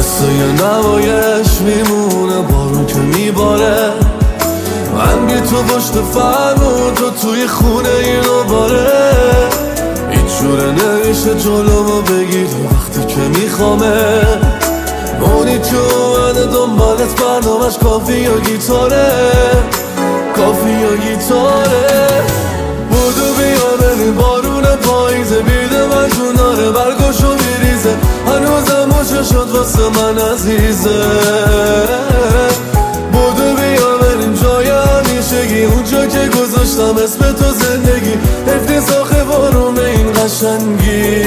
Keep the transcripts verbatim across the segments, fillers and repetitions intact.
قصه نوایش میمونه بارون که میباره، من بی تو پشت فرمون تو توی خونه اینو باره. هیچ جوره نمیشه جلومو بگیری وقتی که میخوامه، اونی که اومده دنبالت برنامش کافی یا گیتاره، کافی یا گیتاره. بودو بیا بریم بارون پاییزه، بیده من جوناره برگاشو میریزه، هنوزم موچه شد واسه من عزیزه. بودو بیا بریم جای همیشگی، اونجا که گذاشتم اسم تو زندگی، افتضاح بارون این قشنگی.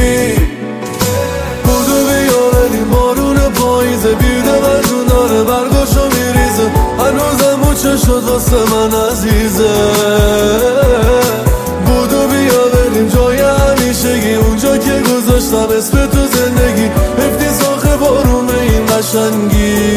بودو بیا بریم بارون پاییزه، بیده من جوناره برگاشو میریزه، هنوزم موچه شد واسه من عزیزه. بودو بیا بریم جای همیشگی، اونجا که گذاشتم اسم تو زندگی، افتضاح بارون این قشنگی.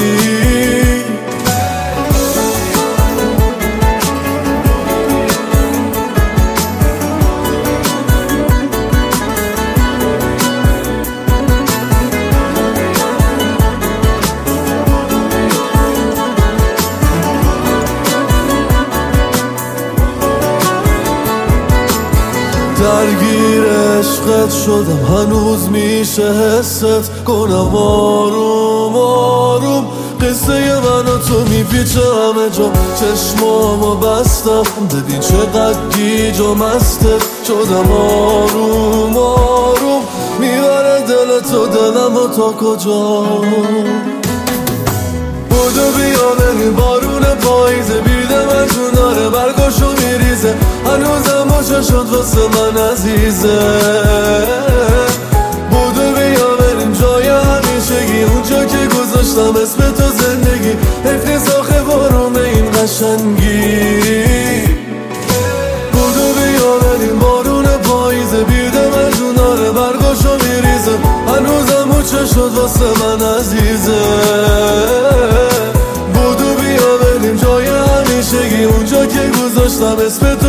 درگیر عشقت شدم هنوز میشه حست کنم آروم آروم، قصه من و تو میپیچه همه جا، چشمامو بستم ببین چقدر گیج و مستت شدم. آروم آروم میبره دل تو دلم و تا کجا. بودو بیا بریم بارون پاییزه، بیده من جوناره برگاشو میریزه، هنوزم موچه شد واسه من عزیزه. بودو بیا بریم جای همیشگی، اونجا که گذاشتم اسم تو زندگی، افتضاح بارون این قشنگی. بودو بیا بریم بارون پاییزه، بیده من جوناره برگاشو میریزه، هنوزم موچه شد واسه من عزیزه. اونجا که گذاشتم اسم تو